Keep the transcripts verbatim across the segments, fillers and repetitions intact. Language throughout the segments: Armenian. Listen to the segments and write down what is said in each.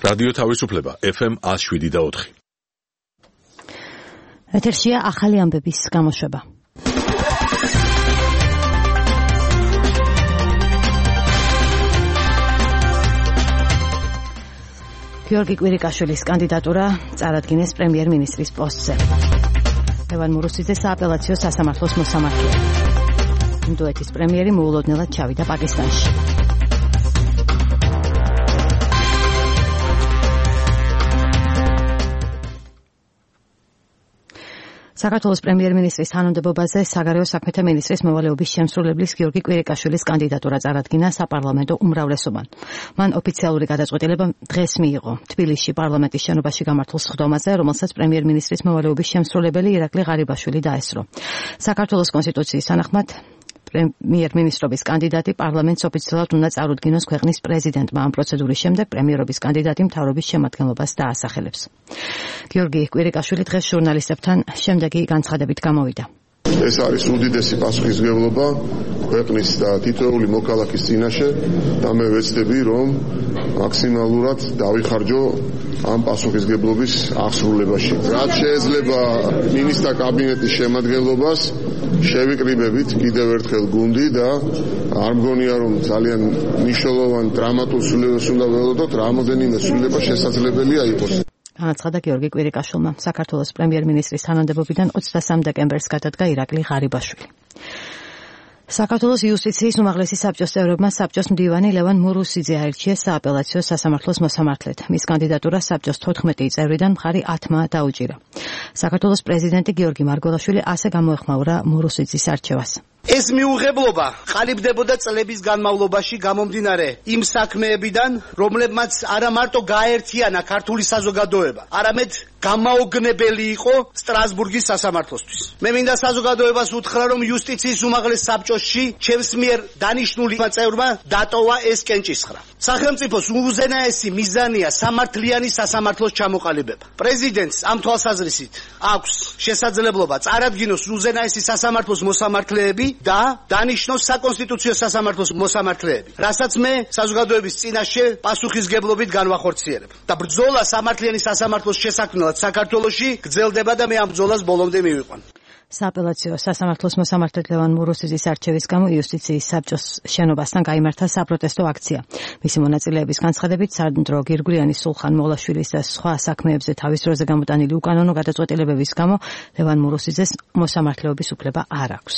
რადიო თავისუფლება ეფ ემ one oh seven და four. ეთერშია ახალი ამბების გამოშვება. გიორგი კვირიკაშვილის კანდიდატურა წარადგინეს პრემიერ-მინისტრის პოსტზე. ლევან მურუსიძე სააპელაციო სასამართლოს მოსამართლეა. ინდოეთის პრემიერი მოულოდნელად ჩავიდა პაკისტანში. საქართველოს პრემიერ-მინისტრის თანამდებობაზე საგარეო საქმეთა მინისტრის მოვალეობის შემსრულებლის გიორგი კვირიკაშვილის კანდიდატურა წარადგინა საპარლამენტო უმრავლესობამ. მან ოფიციალური გადაწყვეტილება დღეს მიიღო თბილისში პარლამენტის შენობაში გამართულ სხდომაზე, რომელსაც პრემიერ-მინისტრის მოვალეობის შემსრულებელი ირაკლი ღარიბაშვილი დაესწრო. საქართველოს კონსტიტუციის თანახმად პრემიერ-მინისტრობის კანდიდატი პარლამენტს ოფიციალურად უნდა წარუდგინოს ქვეყნის პრეზიდენტმა. ამ პროცედურის შემდეგ პრემიერობის კანდიდატი მთავრობის შემადგენლობას დაასახელებს. გიორგი კვირიკაშვილი დღეს ჟურნალისტებთან შემდეგი განცხადებით გამოვიდა. ეს არის უდიდესი პასუხისმგებლობა ქვეყნის და თითოეული მოქალაქის წინაშე და მე ვეცდები, რომ მაქსიმალურად დავიხარჯო ამ პასუხისმგებლობის აღსრულებაში. რაც შეიძლება მინისტრთა კაბინეტის შემადგენლობას შევიკრიბებით კიდევ ერთხელ გუნდი და არ მგონია რომ ძალიან მნიშვნელოვანი დრამატულ სრულებას უნდა ველოდოთ, რამოდენიმე სრულება შესაძლებელია იყოს. განაცხადა გიორგი კვირიკაშვილმა. საქართველოს პრემიერ-მინისტრის თანამდებობიდან ოცდასამ დეკემბერს გადადგა ირაკლი ღარიბაშვილი. საქართველოს იუსტიციის უმაღლესი საბჭოს წევრებმა საბჭოს მდივანი ლევან მურუსიძე აირჩიეს სააპელაციო სასამართლოს მოსამართლედ. მის კანდიდატურას საბჭოს თოთხმეტი წევრიდან მხარი ათმა დაუჭირა. საქართველოს პრეზიდენტი გიორგი მარგველაშვილი ასე გამოეხმაურა მურუსიძის არჩევას. ეს მიუღებლობა ყალიბდებოდა წლების განმავლობაში გამომდინარე იმ საქმეებიდან, რომლებმაც არა მარტო გააერთიანა ქართული საზოგადოება, არამედ გამაოგნებელი იყო სტრასბურგის სასამართლოსთვის. მე მინდა საზოგადოებას უთხრა, რომ იუსტიციის უმაღლეს საბჭოში ჩემს მიერ დანიშნული წევრმა დატოვა ეს კენჭისხრა. სახელმწიფოს უზენაესი მიზანია სამართლიანი სასამართლოს ჩამოყალიბება. პრეზიდენტს ამ თვალსაზრისით აქვს შესაძლებლობა წარადგინოს უზენაესი სასამართლოს მოსამართლეები და დანიშნოს საკონსტიტუციო სასამართლოს მოსამართლეები, რასაც მე საზოგადოების წინაშე პასუხისმგებლობით განვახორციელებ. და ბრძოლა სამართლიანი სასამართლოს შესაქმნელად საქართველოში გრძელდება და მე ამ ბრძოლას ბოლომდე მივიყვან. სააპელაციო სასამართლოს მოსამართლედ ლევან მურუსიძის არჩევის გამო იუსტიციის საბჭოს შენობასთან გაიმართა საპროტესტო აქცია. მისი მონაწილეების განცხადებით, სანდრო გირგვლიანის, სულხან მოლაშვილის და სხვა საქმეებზე თავის დროზე გამოტანილი უკანონო გადაწყვეტილებების გამო ლევან მურუსიძეს მოსამართლეობის უფლება არ აქვს.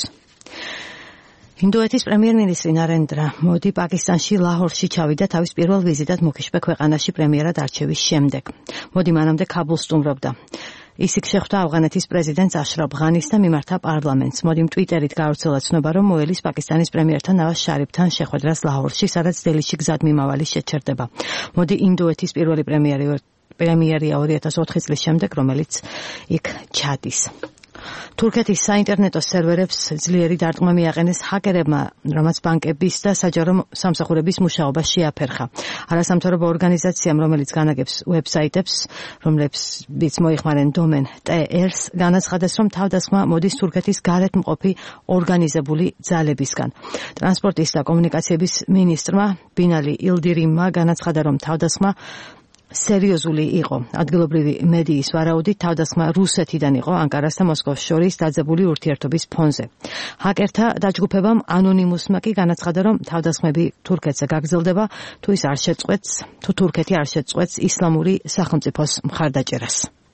ინდოეთის პრემიერ-მინისტრი ნარენდრა მოდი პაკისტანში ლაჰორში ჩავიდა თავის პირველ ვიზიტად მუქიშბე ქვეყანაში პრემიერად არჩევის შემდეგ. მოდი მანამდე ქაბულს სტუმრობდა. ის იქ შეხვდა ავღანეთის პრეზიდენტს აშრაფ ღანის და მიმართა პარლამენტს. მოდიმ ტვიტერით გაავრცელა ცნობა, რომ მოელის პაკისტანის პრემიერთან ნავაზ შარიფთან შეხვედრას ლაჰორში, სადაც დელიში გზადმიმავალი შეჩერდება. მოდი ინდოეთის პირველი პრემიერი პრემიერია ორი ათას ოთხი წლის შემდეგ, რომელიც იქ ჩადის. თურქეთის საინტერნეტო სერვერებს ძლიერი დარტყმა მიაყენეს ჰაკერებმა, რამაც ბანკების და საჯარო სამსახურების მუშაობა შეაფერხა. არასამთავრობო ორგანიზაციამ, რომელიც განაგებს ვებსაიტებს, რომლებიც მოიხმარენ დომენ ტე ერს, განაცხადეს, რომ თავდასხმა მოდის თურქეთის გარეთ მყოფი ორგანიზებული ძალებისგან. ტრანსპორტის და კომუნიკაციების მინისტრმა ბინალი ილდირიმმა განაცხადა, რომ თავდასხმა სერიოზული იყო. ადგილობრივი მედიის ვარაუდით თავდასხმა რუსეთიდან იყო ანკარას და მოსკოვის შორის დაძაბული ურთიერთობის ფონზე. ჰაკერთა დაჯგუფებამ ანონიმუსმა კი განაცხადა, რომ თავდასხმები თურქეთზე გაგრძელდება, თუ ის არ შეწყვეტს, თუ თურქეთი არ შეწყვეტს ისლამური სახელმწიფოს მხარდაჭერას.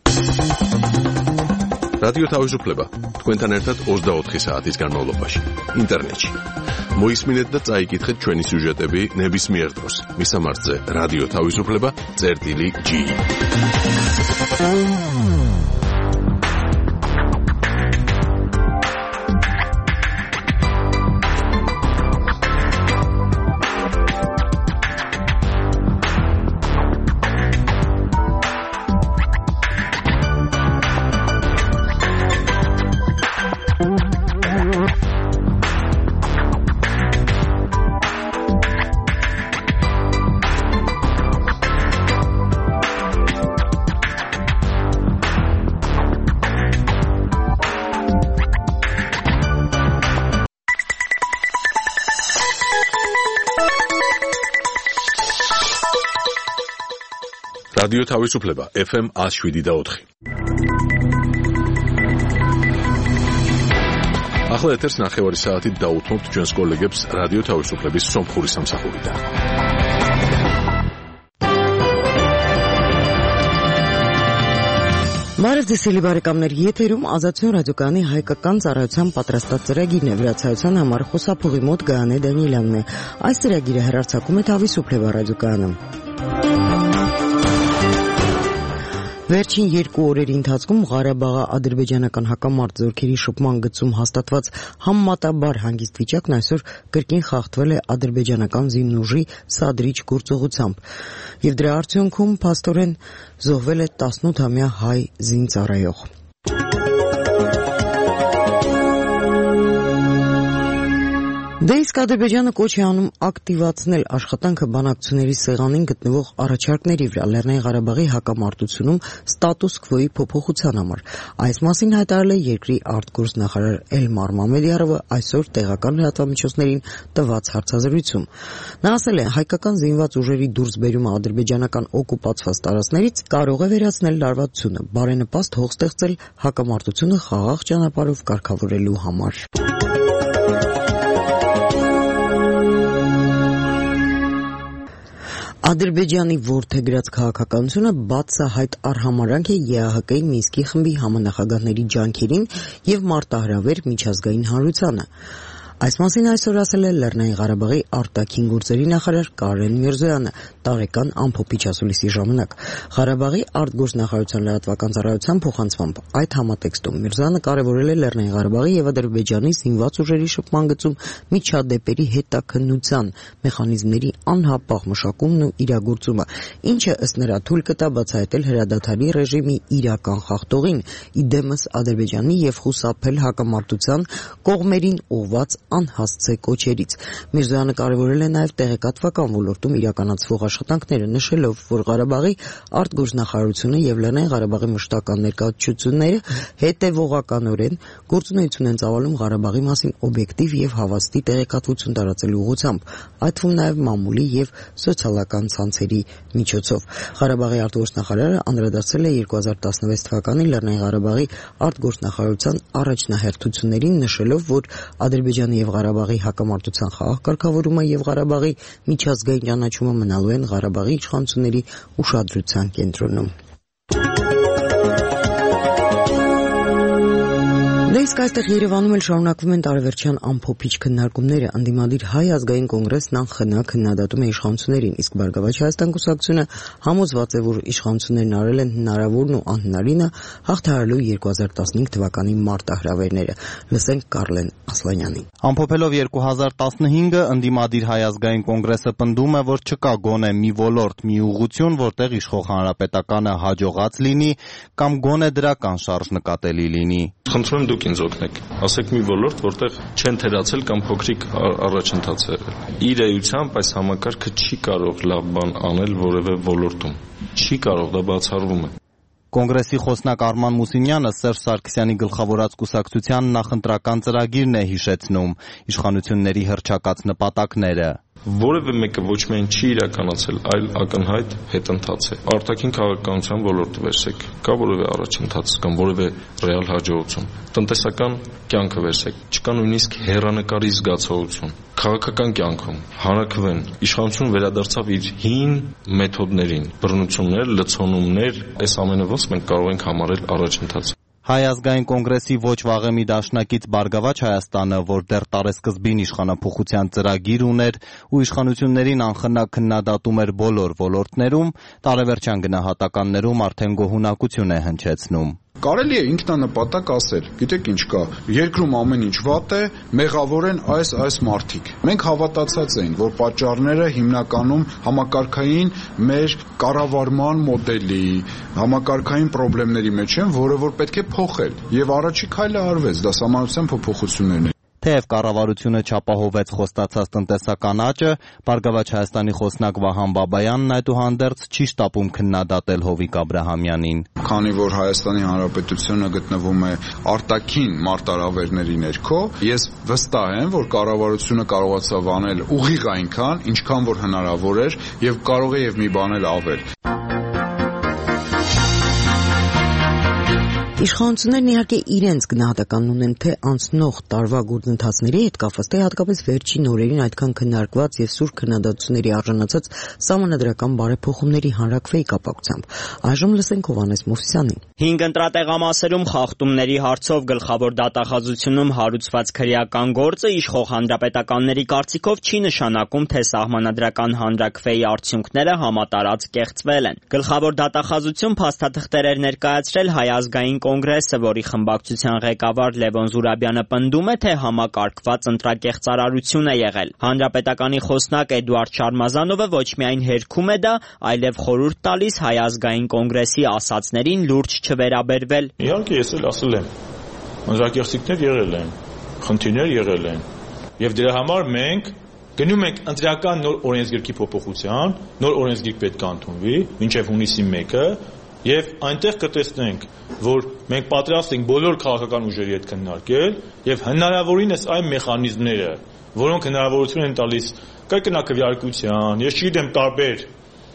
რადიო თავისუფლება თქვენთან ერთად ოცდაოთხი საათის განმავლობაში ინტერნეტში. მოისმინეთ და წაიკითხეთ ჩვენი სიუჟეტები ნებისმიერ დროს. მისამართზე რადიო თავისუფლება წერტილი ჯი. რადიო თავისუფლება ეფ ემ one oh seven და four. ახლა ეთერს ნახევარი საათით დაუთმობთ ჩვენს კოლეგებს რადიო თავისუფლების სომხური სამსახურიდან. Մարև ձեզ սիրելի բարեկամներ, եթերում ազատություն ռադիոկայանի հայկական ծառայության պատրաստած ծրագիրն է, վրացայության համար խոսափողի մոտ Գայանե Դանիելյանն է։ Այս ծրագիրը հեռարձակում է Თავისუფლება ռադիոկայանը։ Վերջին երկու օրերի ընթացքում Ղարաբաղի ադրբեջանական հակամարտ զորքերի շփման գծում հաստատված համեմատաբար հանգիստ վիճակն այսօր կրկին խախտվել է ադրբեջանական զինուժի սադրիչ գործողությամբ, եւ դրա արդյունքում փաստորեն զոհվել է տասնութամյա հայ զինծառայող։ Դե իսկ Ադրբեջանը կոչ է անում ակտիվացնել աշխատանքը բանակցությունների սեղանին գտնվող առաջարկների վրա Լեռնային Ղարաբաղի հակամարտությունում ստատուս քվոյի փոփոխության համար։ Այս մասին հայտարարել է երկրի արտգործնախարար Էլմար Մամեդյարովը այսօր տեղական լրատվամիջոցներին տված հարցազրույցում։ Նա ասել է, հայկական զինված ուժերի դուրսբերումը ադրբեջանական օկուպացված տարածքներից կարող է վերացնել լարվածությունը, բարենպաստ հող ստեղծել հակամարտությունը խաղաղ ճանապարհով կարգավորելու համար։ Ադրբեջանի որդեգրած քաղաքականությունը բացահայտ արհամարհանք է ԵԱՀԿ-ի Մինսկի խմբի համանախագահների ջանքերին եւ մարտահրավեր միջազգային հանրությանը։ Այս մասին այսօր ասել է Լեռնային Ղարաբաղի արտաքին գործերի նախարար Կարեն Միրզոյանը տարեկան ամփոփիչ ասուլիսի ժամանակ։ Ղարաբաղի արտգործնախարարության լրատվական ծառայության փոխանցմամբ այդ համատեքստում Միրզոյանը կարևորել է Լեռնային Ղարաբաղի եւ Ադրբեջանի զինված ուժերի շփման գծում միջադեպերի հետաքննության մեխանիզմների անհապաղ մշակումն ու իրագործումը, ինչը ըստ նրա թույլ կտա բացահայտել հրադադարի ռեժիմի իրական խախտողին, իդեմս Ադրբեջանի եւ խուսափել հակամարտության կողմերին ուղղված անհասցե կոչերից։ Միրզոյանը կարևորել է նաև տեղեկատվական ոլորտում իրականացվող աշխատանքները, նշելով, որ Ղարաբաղի արտգործնախարարությունը եւ Լեռնային Ղարաբաղի մշտական ներկայացությունները հետեւողականորեն գործունեություն են ծավալում Ղարաբաղի մասին օբյեկտիվ եւ հավաստի տեղեկատվություն տարածելու ուղղությամբ, այդ թվում նաև մամուլի եւ սոցիալական ցանցերի միջոցով։ Ղարաբաղի արտգործնախարարը անդրադարձել է երկու հազար տասնվեց թվականին Լեռնային Ղարաբաղի արտգործնախարարության առաջնահերթություններին, նշելով, որ Ադրբեջանի եւ Ղարաբաղի հակամարտության խաղաղ կարգավորումը եւ Ղարաբաղի միջազգային ճանաչումը մնալու են Ղարաբաղի իշխանությունների ուշադրության կենտրոնում։ Դե իսկ այստեղ Երևանում էլ շարունակվում են տարեվերջյան ամփոփիչ քննարկումները։ Անդիմադիր Հայ ազգային կոնգրեսն անխնա քննադատում է իշխանություններին, իսկ Բարգավաճ Հայաստան կուսակցությունը համոզված է, որ իշխանություններն արել են հնարավորն ու անհնարինը հաղթահարելու երկու հազար տասնհինգ թվականի մարտահրավերները։ Լսենք Կարլեն Ասլանյանին։ Ամփոփելով երկու հազար տասնհինգը, Անդիմադիր Հայ ազգային կոնգրեսը պնդում է, որ չկա գոնե մի ոլորտ, մի ուղղություն, որտեղ իշխող հանրապետականը հաջողած լինի կամ գոնե դրական շարժ նկատելի լինի։ Խնդրում եմ դուք ինձ օգնեք, ասեք մի ոլորտ, որտեղ չեն թերացել կամ փոքրիկ առաջընթաց է եղել։ Իր էությամբ այս համակարգը չի կարող լավ բան անել որևէ ոլորտում։ Չի կարող, դա բացառվում է։ Կոնգրեսի խոսնակ Արման Մուսինյանը Սերժ Սարգսյանի գլխավորած կուսակցության նախընտրական ծրագիրն է հիշեցնում, իշխանությունների հռչակած նպատակները։ Որևէ մեկը ոչ միայն չի իրականացել, այլ ակնհայտ հետընթաց է։ Արտաքին քաղաքականության ոլորտը վերցեք, կա որևէ առաջընթաց կամ որևէ ռեալ հաջողություն։ Տնտեսական կյանքը վերցեք, չկա նույնիսկ հեռանկարի զգացողություն։ Քաղաքական կյանքում հանրաքվեն իշխանությունը վերադարձավ իր հին մեթոդներին, բռնություններ, լցոնումներ, այս ամենը ոնց մենք կարող ենք համարել առաջընթաց։ Հայ ազգային կոնգրեսի ոչ վաղեմի դաշնակից Բարգավաճ Հայաստանը, որ դեռ տարեսկզբին իշխանափոխության ծրագիր ուներ ու իշխանություններին անխնա քննադատում էր բոլոր ոլորտներում, տարեվերջյան գնահատականներում արդեն գոհունակություն է հնչեցնում։ Կարելի է ինքնանպատակ ասել, գիտեք ինչ կա, երկրում ամեն ինչ վատ է, մեղավոր են այս այս մարդիկ։ Մենք հավատացած էին, որ պատճառները հիմնականում համակարգային մեր կառավարման մոդելի, համակարգային խնդիրների մեջ են, որը որ պետք է փոխել։ Եվ առաջի քայլը արվեց, դա սահմանության փոփոխություններն են։ Թեև կառավարությունը չապահովեց խոստացած տնտեսական աճը, Բարգավաճ Հայաստանի խոսնակ Վահան Բաբայանն այդուհանդերձ չի շտապում քննադատել Հովիկ Աբրահամյանին։ Քանի որ Հայաստանի Հանրապետությունը գտնվում է արտաքին մարտահրավերների ներքո, ես վստահ եմ, որ կառավարությունը կարողացավ անել ուղիղ այնքան, ինչքան որ հնարավոր էր, եւ կարող է եւ մի բան էլ ավել։ Իշխանություններն իհարկե իրենց գնահատականն ունեն թե անցնող տարվա գործընթացների հետ կապված, թե հատկապես վերջին օրերին այդքան քննարկված եւ սուր քննադատությունների արժանացած սահմանադրական բարեփոխումների հանրաքվեի կապակցությամբ։ Այժմ լսենք Հովհաննես Մովսիսյանին։ Հինգ ընտրատեղամասերում խախտումների հարցով գլխավոր դատախազությունում հարուցված քրեական գործը իշխող հանրապետականների կարծիքով չի նշանակում, թե սահմանադրական հանրաքվեի արդյունքները համատարած կեղծվել են։ Գլխավոր դատախազություն փաստաթղթեր էր ներկայացրել Հայ ազգային կոնգրեսը, որի խմբակցության ղեկավար Լևոն Զուրաբյանը պնդում է, թե համակարգված ընտրակեղծարարություն է եղել։ Հանրապետականի խոսնակ Էդուարդ Շարմազանովը ոչ միայն հերքում է դա, այլև խորհուրդ տալիս Հայ ազգային կոնգրեսի ասածներին լուրջ չվերաբերվել։ Իհարկե ես էլ ասել եմ, ընտրակեղծիքներ եղել են, խնդիրներ եղել են, եւ դրա համար մենք գնում ենք ընտրական նոր օրենսգրքի փոփոխության, նոր օրենսգիրք պետք է ընդունվի մինչեւ հունիսի մեկը, եւ այնտեղ կտեսնենք, որ մենք պատրաստ ենք բոլոր քաղաքական ուժերի հետ քննարկել եւ հնարավորինս այն մեխանիզմները, որոնք հնարավորություն են տալիս կրկնակվյարկության, ես չգիտեմ տարբեր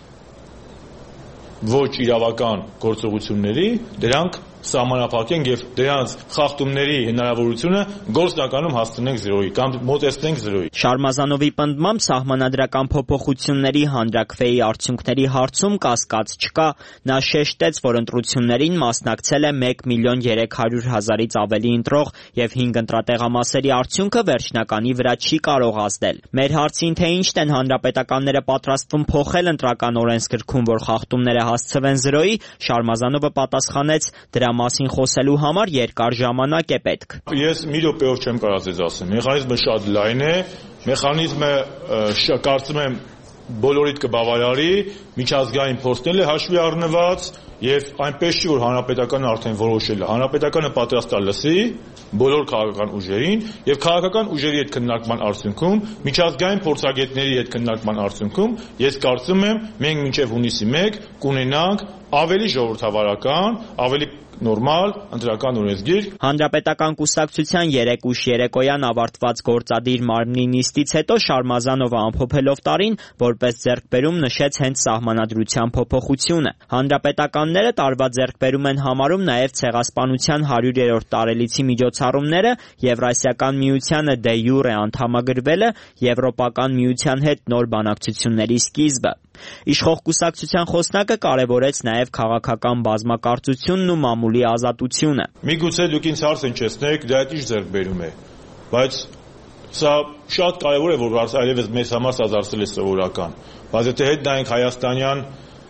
ոչ իրավական գործողությունների, դրանք սահմանափակենք եւ դրանց խախտումների հնարավորությունը գործնականում հասցնենք զրոյի կամ մոտեցնենք զրոյի։ Շարմազանովի պնդմամբ սահմանադրական փոփոխությունների հանրաքվեի արդյունքների հարցում կասկած չկա։ Նա շեշտեց, որ ընտրություններին մասնակցել է մեկ միլիոն երեք հարյուր հազարից ավելի ընտրող եւ հինգ ընտրատեղամասերի արդյունքը վերջնականի վրա չի կարող ազդել։ Մեր հարցին, թե ինչն են հանրապետականները պատրաստվում փոխել ընտրական օրենսգրքում, որ խախտումները հասցվեն զրոյի, Շարմազանովը պատասխանեց, դրա մասին խոսելու համար երկար ժամանակ է պետք։ Ես մի րոպեով չեմ կարող ձեզ ասեմ, մեխանիզմը շատ լայն է, մեխանիզմը կարծում եմ բոլորիդ կբավարարի, միջազգային փորձն է հաշվի առնված եւ այնպես չի, որ հանրապետականը արդեն որոշել է։ Հանրապետականը պատրաստ է լսի բոլոր քաղաքական ուժերին եւ քաղաքական ուժերի հետ քննարկման արդյունքում, միջազգային փորձագետների հետ քննարկման արդյունքում ես կարծում եմ մենք մինչեւ հունիսի մեկ կունենանք ավելի ժողովրդավարական, ավելի նորմալ ընտրական օրենսգիրք։ Հանրապետական կուսակցության երեք ուշ երեկոյան ավարտված գործադիր մարմնի նիստից հետո Շարմազանովը ամփոփելով տարին որպես ձեռքբերում նշեց հենց սահմանադրության փոփոխությունը։ Հանրապետականները տարվա ձեռքբերում են համարում նաև ցեղասպանության հարյուրերորդ տարելիցի միջոցառումները, Եվրասիական միությանը դե յուրե անդամագրվելը, Եվրոպական միության հետ նոր բանակցությունների սկիզբը։ Իշխող կուսակցության խոսնակը կարևորեց նաև քաղաքական բազմակարծությունն ու մամուլի ազատությունը։ Միգուցե դուք ինձ հարց հնչեցնեք, դա ինչ ձեռքբերում է, բայց սա շատ կարևոր է, որ այլևս մեզ համար սա դարձել է սովորական։ Բայց եթե հետ նայենք հայաստանյան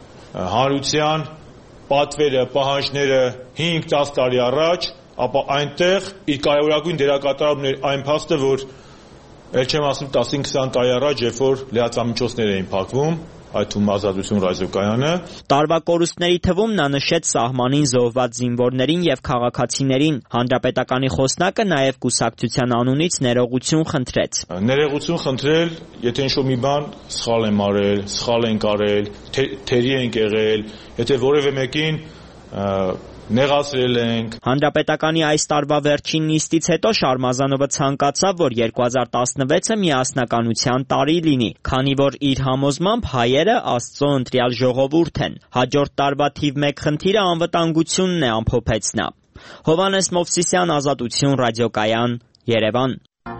հանրության պատվերը, պահանջները հինգ-տաս տարի առաջ, ապա այնտեղ իր կարևորագույն դերակատարումն էր այն փաստը, որ ել չեմ ասում տասնհինգ-քսան տարի առաջ, երբ որ լրատվամիջոցներ էին փակվում, այդ թվում ազատություն ռադիոկայանը։ Տարվա կորուստների թվում նա նշեց սահմանին զոհված զինվորներին եւ քաղաքացիներին։ Հանրապետականի խոսնակը նաեւ կուսակցության անունից ներողություն խնդրեց։ Ներողություն խնդրել, եթե ինչ-որ մի բան սխալ եմ արել, սխալ ենք արել, թերի ենք եղել, եթե որևէ մեկին նեղացրել ենք։ Հանրապետականի այս տարվա վերջին նիստից հետո Շարմազանովը ցանկացավ, որ երկու հազար տասնվեցը միասնականության տարի լինի, քանի որ իր համոզմամբ հայերը Աստծո ընտրյալ ժողովուրդ են։ Հաջորդ տարվա թիվ մեկ խնդիրը անվտանգությունն է, ամփոփեց նա։ Հովհաննես Մովսիսյան, Ազատություն ռադիոկայան, Երևան։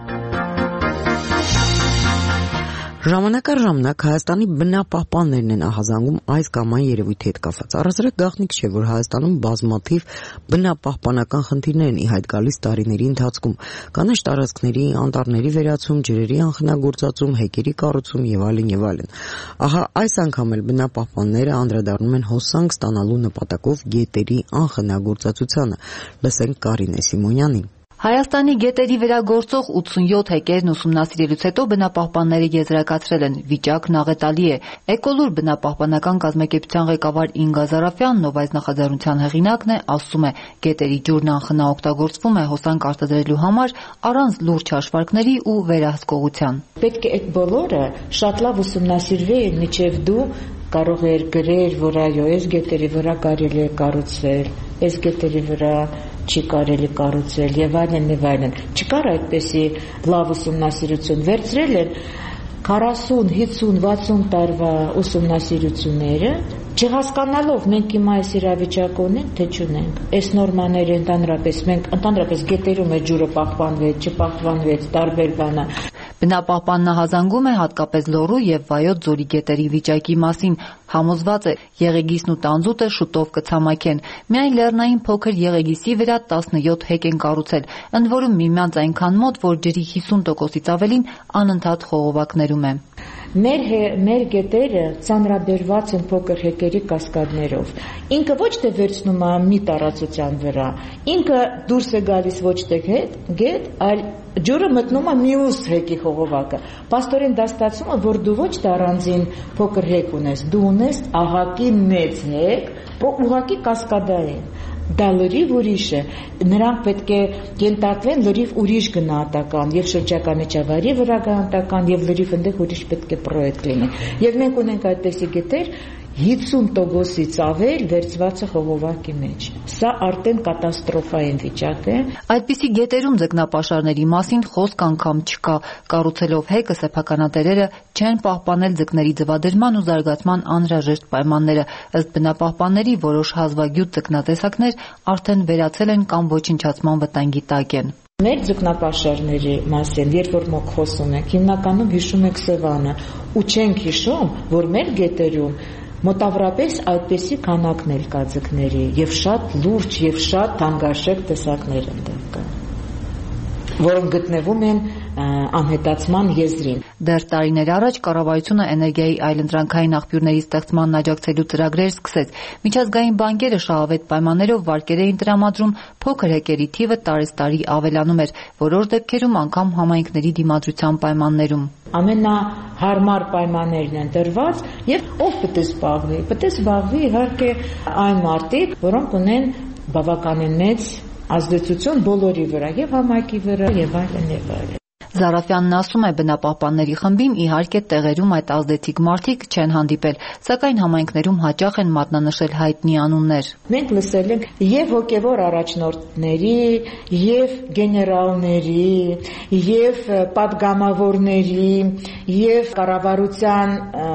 Ժամանակ առ ժամանակ Հայաստանի բնապահպաններն են ահազանգում այս կամ այն երևույթի հետ կապված։ Առհասարակ գաղտնիք չէ, որ Հայաստանում բազմաթիվ բնապահպանական խնդիրներ են ի հայտ գալիս տարիների ընթացքում։ Կանաչ տարածքների, անտառների վերացում, ջրերի անխնագործածում, հեկերի կառուցում եւ այլն եւ այլն։ Ահա այս անգամ էլ բնապահպանները անդրադառնում են հոսանք ստանալու նպատակով գետերի անխնագործածությանը։ Լսենք Կարինե Սիմոնյանին։ Հայաստանի գետերի վրա գործող ութսունյոթ հեկերն ուսումնասիրելուց հետո բնապահպանները եզրակացրել են վիճակն աղետալի է։ Էկոլուր բնապահպանական կազմակերպության ղեկավար Ինգա Զարաֆյանն, ով այս նախաձեռնության հեղինակն է, ասում է, գետերի ջուրն անխնա օգտագործվում է հոսանք արտադրելու համար առանց լուրջ հաշվարկների ու վերահսկողության։ Պետք է այդ բոլորը շատ լավ ուսումնասիրվի, մինչև դու կարող էր գրել, որ այո, այս գետերի վրա կարելի է կառուցել, այս գետերի վրա չի կարելի կառուցել եւ այլն եւ այլն։ Չկար այդպեսի լավ ուսումնասիրություն։ Վերցրել են քառասուն, հիսուն, վաթսուն տարվա ուսումնասիրությունները, Չհասկանալով մենք հիմա այս իրավիճակը ունենք, թե չունենք։ Այս նորմաները ընդհանրապես մենք ընդհանրապես գետերում է ջուրը պահպանվեց, չպահպանվեց, տարբեր բանը։ Բնապահպան նահանգում է հատկապես Լոռու եւ Վայոց ձորի գետերի վիճակի մասին, համոզված է Եղեգիսն ու Տանձուտը շուտով կցամաքեն։ Միայն Լեռնային փոքր Եղեգիսի վրա տասնյոթ հեկ են կառուցել, ընդ որում միմյանց այնքան մոտ, որ ջրի հիսուն տոկոսից ավելին անընդհատ խողովակներում է։ Մեր մեր գետերը ծանրաբերված են փոքր հեկերի կասկադներով։ Ինքը ոչ թե վերցնում է մի տարածության վրա, ինքը դուրս է գալիս ոչ թե գետ, այլ ջուրը մտնում է մյուս հեկի խողովակը։ Պաստորեն դա ստացվում է, որ դու ոչ թե առանձին փոքր հեկ ունես, դու ունես ահակի մեծ հեկ, ուղղակի կասկադային։ Դա լրիվ ուրիշ է, նրանք պետք է ենթարկվեն լրիվ ուրիշ գնահատական եւ շրջակա միջավայրի վրա գնահատական եւ լրիվ այնտեղ ուրիշ պետք է պրոյեկտ լինի։ Եվ մենք ունենք այդպիսի գետեր հիսուն տոկոսից ավել վերցված է խողովակի մեջ։ Սա արդեն կատաստրոֆային վիճակ է։ Այդպիսի գետերում ձկնապաշարների մասին խոսք անգամ չկա։ Կառուցելով հեկը սեփականատերերը չեն պահպանել ձկների ձվադրման ու զարգացման անհրաժեշտ պայմանները։ Ըստ բնապահպանների որոշ հազվագյուտ ձկնատեսակներ արդեն վերացել են կամ ոչնչացման վտանգի տակ են։ Մեր ձկնապաշարների մասին, երբ որ մոք խոսում ենք, հիմնականում հիշում ենք Սևանը, ու չենք հիշում, որ մեր գետերում մոտավորապես այդպիսի քանակն էլ կա ձկների եւ շատ լուրջ եւ շատ թանկարժեք տեսակներ ընդդեմ կան, որոնք գտնվում են անհետացման եզրին։ Դեռ տարիներ առաջ կառավարությունը էներգիայի այլընտրանքային աղբյուրների ստեղծման աջակցելու ծրագրեր սկսեց։ Միջազգային բանկերը շահավետ պայմաններով վարկեր էին տրամադրում, փոքր հեկերի թիվը տարեցտարի ավելանում էր, որոշ դեպքերում անգամ համայնքների դիմադրության պայմաններում։ Ամենահարմար պայմաններն են տրված եւ ով պետք է զբաղվի։ Պետք է զբաղվի իհարկե այն մարդիկ, որոնք ունեն բավականին մեծ ազդեցություն բոլորի վրա, եւ համայնքի վրա, եւ այլն եւ այլն։ Զարաֆյանն ասում է, բնապահպանների խմբին իհարկե տեղերում այդ ազդեցիկ մարդիկ չեն հանդիպել, սակայն համայնքներում հաճախ են մատնանշել հայտնի անուններ։ Մենք լսել ենք եւ հոգեվոր առաջնորդների, եւ գեներալների, եւ պատգամավորների, եւ կառավարության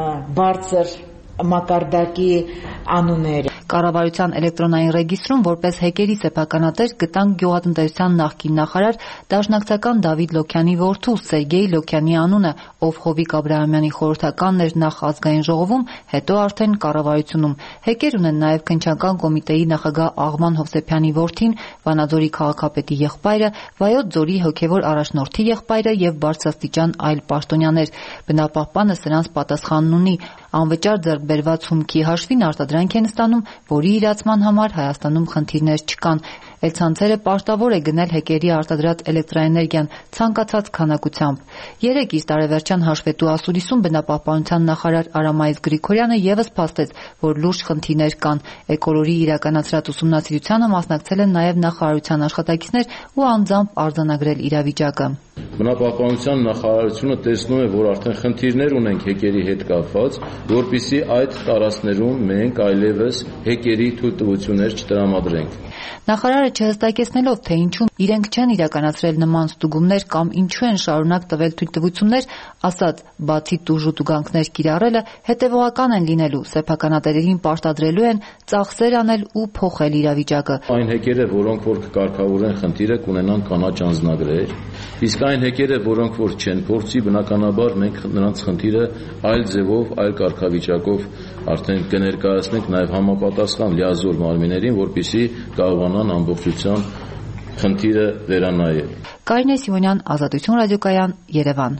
բարձր մակարդակի անունները։ Կառավարության էլեկտրոնային ռեգիստրում որպես հեկերի սեփականատեր գտանք գյուղատնտեսության նախկին նախարար դաշնակցական Դավիթ Լոքյանի որդու Սերգեյ Լոքյանի անունը, ով Հովիկ Աբրահամյանի խորհրդականն էր նախ ազգային ժողովում, հետո արդեն կառավարությունում։ Հեկեր ունեն նաև քննչական կոմիտեի նախագահ Աղման Հովսեփյանի որդին, Վանաձորի քաղաքապետի եղբայրը, Վայոց ձորի հոգևոր առաջնորդի եղբայրը եւ բարձրաստիճան այլ պաշտոնյաներ։ Բնապահպանը սրանց պատասխանն ունի։ Անվճար ձեռքբերված հումքի հաշվին արտադրանք են ստանում, որի իրացման համար Հայաստանում խնդիրներ չկան։ Էլցանցերը պարտավոր է գնել հեկերի արտադրած էլեկտրաէներգիան ցանկացած քանակությամբ։ Երեկ իր տարեվերջյան հաշվետու ասուլիսում բնապահպանության նախարար Արամայիս Գրիգորյանը եւս փաստեց, որ լուրջ խնդիրներ կան։ Էկոլորի իրականացրած ուսումնասիրությանը մասնակցել են նաեւ նախարարության աշխատակիցներ ու անձամբ արձանագրել իրավիճակը։ Բնապահպանության նախարարությունը տեսնում է, որ արդեն խնդիրներ ունենք հեկերի հետ կապված, որպեսզի այդ տարածքներում մենք այլևս հեկերի թույլտվություններ չտրամադրենք։ Նախարարը չհստակեցնելով, թե ինչու իրենք չեն իրականացրել նման ստուգումներ կամ ինչու են շարունակ տվել թույլտվություններ, ասաց, բացի տուժու տուգանքներ կիրառելը, հետևողական են լինելու, սեփականատերերին պարտադրելու են ծախսեր անել ու փոխել իրավիճակը։ Այն հեկերը, որոնք որ կկարգավորեն խնդիրը, կունենան կանաչ անձնագրեր, իսկ այն հեկերը, որոնք որ չեն փորձի, բնականաբար մենք նրանց խնդիրը այլ ձևով, այլ կարգավիճակով արդեն կներկայացնենք նաև համապատասխան լիազոր մարմիններին, որպեսզի կարողանան ամբողջությամբ խնդիրը վերանայել։ Կարինե Սիմոնյան, Ազատություն ռադիոկայան, Երևան։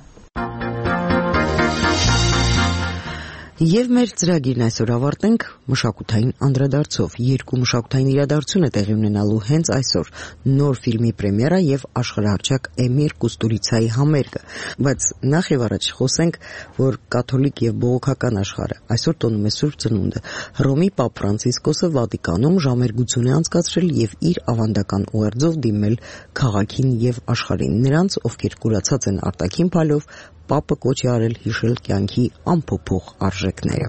Եվ մեր ծրագիրն այսօր ավարտենք մշակութային անդրադարձով։ Երկու մշակութային իրադարձություն է տեղի ունենալու հենց այսօր՝ նոր ֆիլմի պրեմիերա եւ աշխարհահռչակ Էմիր Կուստուրիցայի համերգը։ Բայց նախ եւ առաջ խոսենք, որ կաթոլիկ եւ բողոքական աշխարհը այսօր տոնում է Սուրբ Ծնունդը։ Հռոմի Պապ Ֆրանցիսկոսը Վատիկանում ժամերգություն է անցկացրել եւ իր ավանդական ուղերձով դիմել քաղաքին եւ աշխարհին։ Նրանց, ովքեր կուրացած են արտաքին փալով, Պապը կոչ է արել հիշել կյանքի անփոփոխ արժեքները։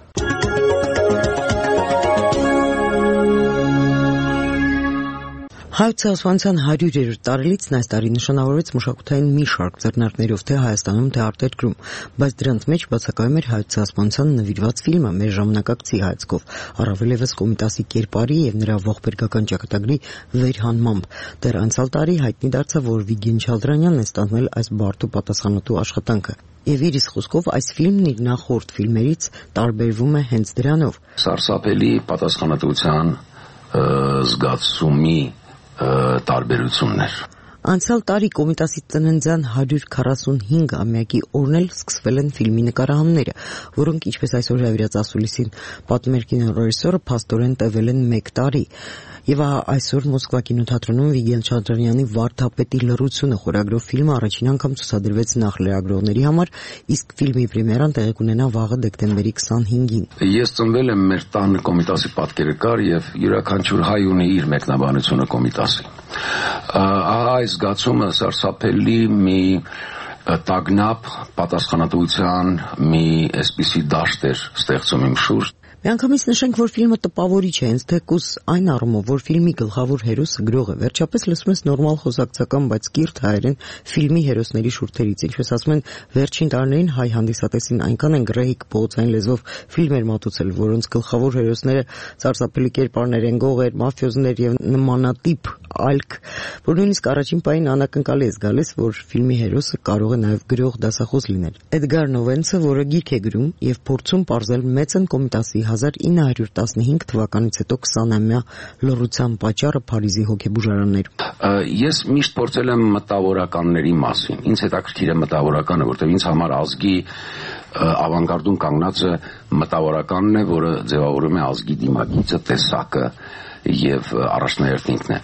Հայոց ցեղասպանության հարյուրերորդ տարելիցն այս տարի նշանավորվեց մշակութային մի շարք ձեռնարկներով թե Հայաստանում, թե արտերկրում, բայց դրանց մեջ բացակայում էր հայոց ցեղասպանության նվիրված ֆիլմը մեր ժամանակակցի հայացքով, առավել ևս Կոմիտասի կերպարի եւ նրա ողբերգական ճակատագրի վերհանմամբ։ Դեռ անցյալ տարի հայտնի դարձավ, որ Վիգեն Չալդրանյանն է ստանձնել այս բարդ ու պատասխանատու աշխատանքը։ Եվ իր խոսքով այս ֆիլմն իր նախորդ ֆիլմերից տարբերվում է հենց դրանով։ Սարսափելի պատասխանատվության զգացումի տարբերություններ։ Անցյալ տարի Կոմիտասի ծննդյան հարյուր քառասունհինգամյակի օրն էլ սկսվել են ֆիլմի նկարահանումները, որոնք, ինչպես այսօր հրավիրած ասուլիսին պատմել կինոռեժիսորը, փաստորեն տևել են մեկ տարի։ Եվ այսօր Մոսկվա կինոթատրոնում Վիգեն Չալդրանյանի «Վարդապետի լռությունը» խորագրով ֆիլմը առաջին անգամ ցուցադրվեց նախ լրագրողների համար, իսկ ֆիլմի պրեմիերան տեղի կունենա վաղը դեկտեմբերի քսանհինգին։ Ես ծնվել եմ մեր տան Կոմիտասի պատկերը կար եւ յուրաքանչյուր հայ ունի իր մեկնաբանությունը Կոմիտասի։ Այս զգացումը սարսափելի մի տագնապ պատասխանատվության մի այսպիսի դաշտ էր ստեղծում իմ շուրջ։ Միանգամից նշենք, որ ֆիլմը տպավորիչ է, հենց թեկուզ այն առումով, որ ֆիլմի գլխավոր հերոսը գրող է։ Վերջապես լսում ես նորմալ խոսակցական, բայց կիրթ հայերեն ֆիլմի հերոսների շուրթերից։ Ինչպես ասում են, վերջին տարիներին հայ հանդիսատեսին այնքան են գրեհիկ փողոցային լեզվով ֆիլմեր մատուցել, որոնց գլխավոր հերոսները սարսափելի կերպարներ են, գողեր, մաֆիոզներ եւ նմանատիպ ալք, որ նույնիսկ առաջին պահին անակնկալի է զգալիս, որ ֆիլմի հերոսը կարող է նաեւ գրող դասախոս լինել։ Էդգար Նովենցը, որը գիրք է գրում եւ փորձում պարզել մեծն Կոմիտասի հազար ինը հարյուր տասնհինգ թվականից հետո քսանամյա լռության պատճառը Փարիզի հոգեբուժարաններում։ Ես միշտ փորձել եմ մտավորականների մասին։ Ինձ հետաքրքիր է մտավորականը, որտեղ ինձ համար ազգի ավանգարդում կանգնածը մտավորականն է, որը ձևավորում է ազգի դիմագիծը, տեսակը եւ առաջնահերթ ինքն է։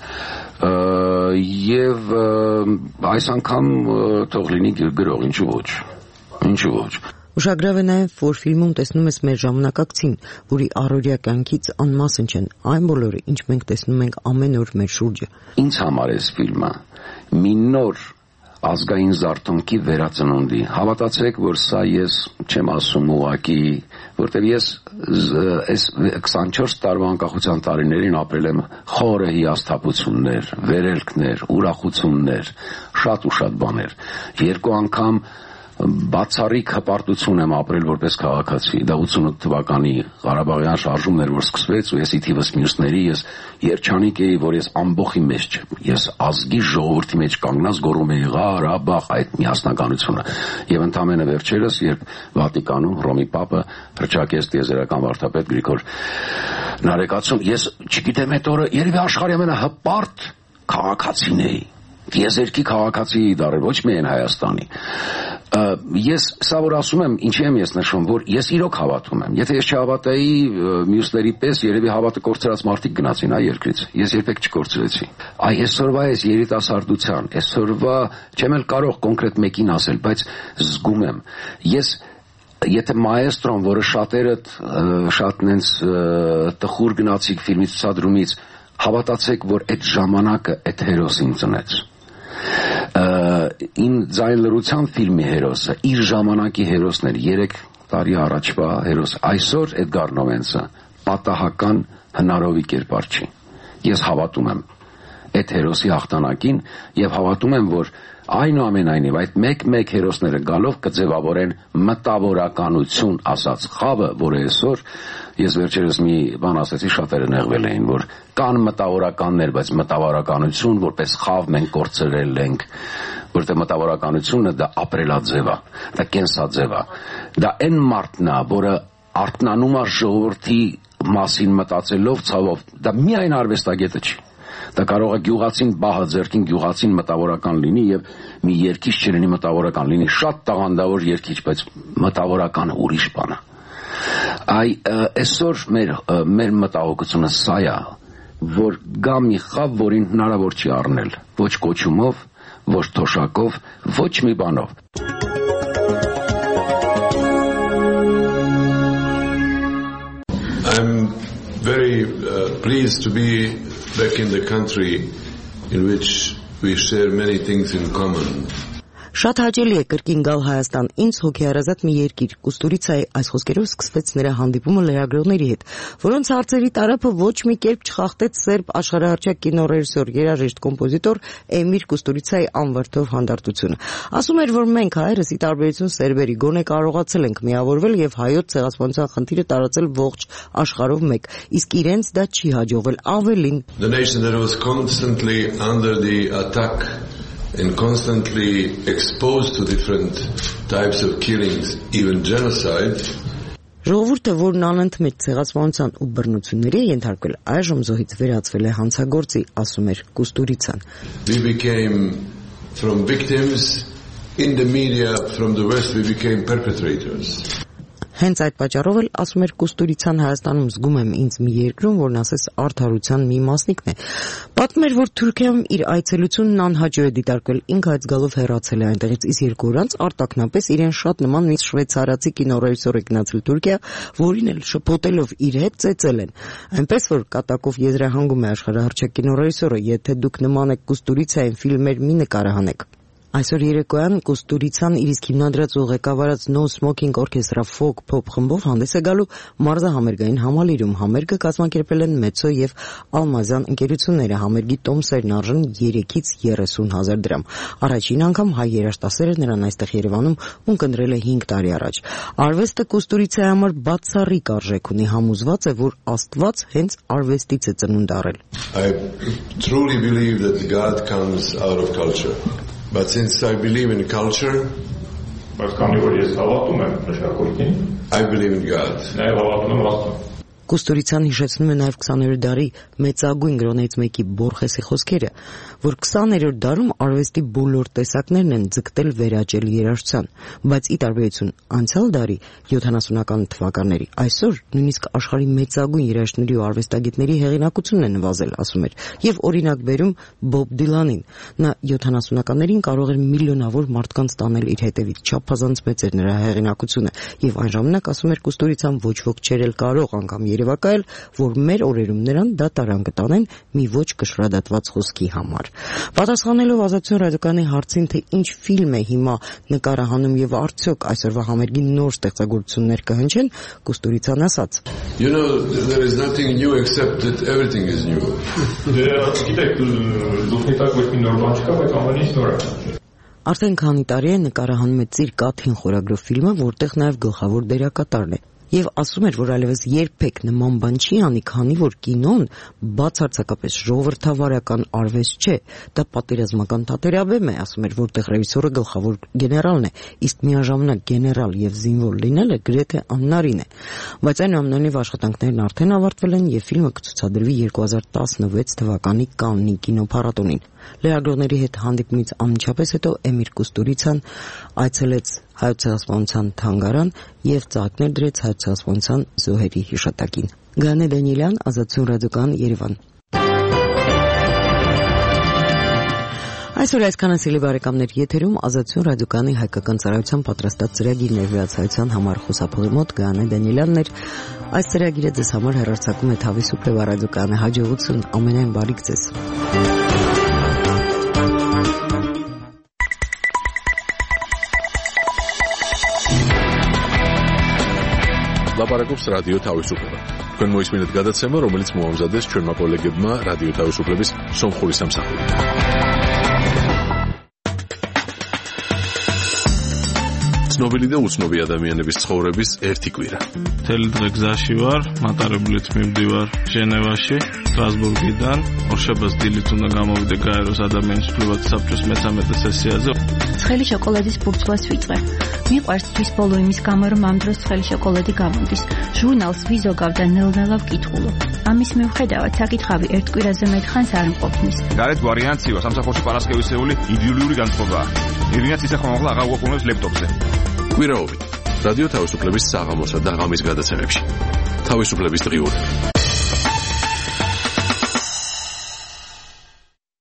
Եվ այս անգամ թող լինի գրող, ինչու ոչ։ Ինչու ոչ։ Ուշագրավ է նաև, որ ֆիլմում տեսնում ես մեր ժամանակակցին, որի առօրյա կյանքից անմասն չեն այն բոլորը, ինչ մենք տեսնում ենք ամեն օր մեր շուրջը։ Ինձ համար էս ֆիլմը մի նոր ազգային զարթոնքի վերածնունդի։ Հավատացեք, որ սա ես չեմ ասում ուղակի, որտեղ ես այս քսանչորս տարվա անկախության տարիներին ապրել եմ խորը հիասթափություններ, վերելքներ, ուրախություններ, շատ ու շատ բաներ։ Երկու անգամ բացառիկ հպարտություն եմ ապրել որպես քաղաքացի։ Դա ութսունութ թվականի Ղարաբաղյան շարժումն էր, որ սկսվեց, ու ես ի թիվս մյուսների ես երջանիկ էի, որ ես ամբողջի մեջ չեմ։ Ես ազգի ժողովրդի մեջ կանգնած գոռում էի Ղարաբաղ, այդ միասնականությունը։ Եվ ընդամենը վերջերս, երբ Վատիկանում Ռոմի Պապը հռչակեց տիեզերական վարդապետ Գրիգոր Նարեկացուն, ես չգիտեմ այդ օրը երևի աշխարհի ամենահպարտ քաղաքացին էի։ Տիեզերքի քաղաքացի դառել, ոչ միայն Հայաստանի։ Ես սա որ ասում եմ, ինչի եմ ես նշում, որ ես իրոք հավատում եմ։ Եթե ես չհավատայի մյուսների պես, երևի հավատը կորցրած մարդիկ գնացին այ երկրից։ Ես երբեք չկորցրեցի։ Այ այսօրվա այս երիտասարդության, այսօրվա չեմ էլ կարող կոնկրետ մեկին ասել, բայց զգում եմ։ Ես Եթե մայեստրոն, որը շատերդ շատ նենց տխուր գնացիք ֆիլմի ցուցադրումից, հավատացեք, որ այդ ժամանակը այդ հերոսին ծնեց։ Ին ձայն լռության ֆիլմի հերոսը իր ժամանակի հերոսն էր, երեք տարի առաջվա հերոս։ Այսօր Էդգար Նովենցը պատահական հնարովի կերպար չի։ Ես հավատում եմ այդ հերոսի հաղթանակին եւ հավատում եմ, որ այնուամենայնիվ այդ մեկ-մեկ հերոսները գալով կձևավորեն մտավորականություն ասած խավը, որը այսօր ես վերջերս մի բան ասեցի, շատերը նեղվել էին, որ կան մտավորականներ, բայց մտավորականություն որպես խավ մենք կորցրել ենք, որտեղ մտավորականությունը դա ապրելաձև է, դա կենսաձև է, դա այն մարդն է, որը արթնանում է ժողովրդի մասին մտածելով, ցավով, դա միայն արվեստագետը չի։ Դա կարող է գյուղացին բահը ձեռքին գյուղացին մտավորական լինի եւ մի երգիչ չլինի մտավորական լինի, շատ տաղանդավոր երգիչ, բայց մտավորական ուրիշ բան է։ Այ այսօր մեր մեր մտահոգությունը սա է, որ գա մի խավ, որին հնարավոր չի առնել, ոչ կոչումով, ոչ թոշակով, ոչ մի բանով։ I'm very uh, pleased to be back in the country in which we share many things in common. Շատ հաճելի է կրկին գալ Հայաստան, ինձ հոգեարազատ մի երկիր։ Կուստուրիցայի այս խոսքերով սկսվեց նրա հանդիպումը լրագրողների հետ, որոնց հարցերի տարափը ոչ մի կերպ չխախտեց սերբ աշխարհահռչակ կինոռեժիսոր, երաժիշտ, կոմպոզիտոր Էմիր Կուստուրիցայի անվրդով հանդարտությունը։ Ասում էր, որ մենք հայերս ի տարբերություն սերբերի գոնե կարողացել ենք միավորվել եւ հայոց ցեղասպանության խնդիրը տարածել ողջ աշխարհով մեկ, իսկ իրենց դա չի հաջողվել, ավելին։ The nation that was constantly under the attack and constantly exposed to different types of killings, even genocide. Ժողովուրդը, որն անընդմեջ ցեղասպանության ու բռնությունների է ենթարկվել, այժմ զոհից վերածվել է հանցագործի, ասում էր Կուստուրիցան։ We became from victims in the media from the West we became perpetrators. Հենց այդ պատճառով էլ, ասում էր Կուստուրիցան, Հայաստանում զգում եմ ինձ մի երկրում, որն ասես արդարության մի մասնիկն է։ Պատմում էր, որ Թուրքիայում իր այցելությունն անհաջող է դիտարկվել, ինքը այդ զգալով հեռացել է այնտեղից, իսկ երկու օր անց արտաքնապես իրեն շատ նման մի շվեյցարացի կինոռեժիսոր է գնացել Թուրքիա, որին էլ շփոթելով իր հետ ծեծել են։ Այնպես որ կատակով եզրահանգում է աշխարհահռչակ կինոռեժիսորը, եթե դուք նման եք Կուստուրիցային ֆիլմեր մի նկարահանեք։ Այսօր երեկոյան Կուստուրիցան իր իսկ հիմնադրած ու ղեկավարած No Smoking Orchestra Folk Pop խմբով հանդես է գալու մարզահամերգային համալիրում։ Համերգը կազմակերպել են Մեծո եւ Ալմազյան ընկերությունները։ Համերգի տոմսերն արժեն երեքից երեսուն հազար դրամ։ Առաջին անգամ հայ երաժշտասերը նրան այստեղ Երևանում ունկնդրել է հինգ տարի առաջ։ Արվեստը Կուստուրիցայի համար բացառիկ արժեք ունի, համոզված է, որ Աստված հենց արվեստից է ծնունդ առել։ I truly believe that God comes out of culture. But since I believe in culture, I believe in God. Կուստուրիցան հիշեցնում է նաև քսաներորդ դարի մեծագույն գրողներից մեկի Բորխեսի խոսքերը, որ քսաներորդ դարում արվեստի բոլոր տեսակներն են ձգտել վերաճել երաժշտության, բայց ի տարբերություն անցյալ դարի յոթանասունական թվականների, այսօր նույնիսկ աշխարհի մեծագույն երաժշտների ու արվեստագետների հեղինակությունն է նվազել, ասում էր, եւ օրինակ բերում Բոբ Դիլանին։ Նա յոթանասունականներին կարող էր միլիոնավոր մարդկանց տանել իր հետևից, չափազանց մեծ էր նրա հեղինակությունը, եւ այն ժամանակ, ասում էր Կուստուրիցան, ոչ ոք չէր էլ կարող անգամ երևակայել, որ մեր օրերում նրան դատարան կտանեն մի ոչ կշռադատված խոսքի համար։ Պատասխանելով Ազատություն ռադիոկայանի հարցին, թե ինչ ֆիլմ է հիմա նկարահանում եւ արդյոք այսօրվա համերգի նոր ստեղծագործություններ կհնչեն, Կուստուրիցան ասաց. You know, there is nothing new except that everything is new. Գիտեք, դուք ոչ մի նոր բան չկա, բայց ամեն ինչ նոր է։ Արդեն քանի տարի է նկարահանում է Ծիր Կաթին խորագրով ֆիլմը, որտեղ նաև գլխավոր դերակատարն է։ Եվ ասում էր, որ այլևս երբեք նման բան չի անի, քանի որ կինոն բացարձակապես ժողովրդավարական արվեստ չէ, դա պատերազմական թատերաբեմ է, ասում էր, որտեղ ռեժիսորը գլխավոր գեներալն է, իսկ միաժամանակ գեներալ եւ զինվոր լինելը գրեթե անհնարին է։ Բայց այնուամենայնիվ աշխատանքներն արդեն ավարտվել են եւ ֆիլմը կցուցադրվի երկու հազար տասնվեց թվականի Կաննի կինոփառատոնին։ Լրագրողների հետ հանդիպումից անմիջապես հետո Էմիր Կուստուրիցան այցելեց Հայոց ցեղասպանության թանգարան եւ ծաղիկներ դրեց Հայոց ցեղասպանության զոհերի հիշատակին։ Գանե Դանիելյան, Ազատություն ռադիոկայան, Երևան։ Այսօր այսքանը սիրելի բարեկամներ, եթերում Ազատություն ռադիոկայանի հայկական ծառայության պատրաստած ծրագիր ներկայացության համար խոսափողի մոտ Գանե Դանիելյանն էր։ Այս ծրագիրը ձեզ համար հեռարձակում է Թավի Սուպլեվա ռադիոկայանի հաջողություն, ամենայն բարիք ձեզ։ Լապարակობს ռադիո Თავისუფლება։ Თქვენ მოისმინეთ გადაცემა, რომელიც მოამზადეს ჩვენმა კოლეგებმა რადიო თავისუფლების სომხური სამსახურით. ცნობილი და უცნობი ადამიანების ცხოვრების ერთი კვირა. მთელი დღე გზაში ვარ, მატარებლით მივდივარ ჟენევაში, სტრასბურგიდან, ორშაბათს დილით უნდა გამოვიდე გაეროს ადამიანის უფლებათა საბჭოს მეთერთმეტე სესიაზე. ცხელი შოკოლადის ბურცლას ვიწყე. მიყვარს თვის ბოლო იმის გამო, რომ ამ დროს ცხელი შოკოლადი გამოდის. ჟურნალს ვიზოგავ და ნელ-ნელა ვკითხულობ. ამის მიუხედავად საკითხავი ერთ კვირაზე მეტ ხანს არ მყოფნის. გარეთ ვარიანციო, სამსახურში პარასკევისეული იდეოლოგიური განწყობაა. ირინაც ისე ხომ ახლა აღარ უყურებს ლეპტოპზე. კვირაობით რადიო თავისუფლების საღამოსა და ღამის გადაცემებში. თავისუფლების დღიური.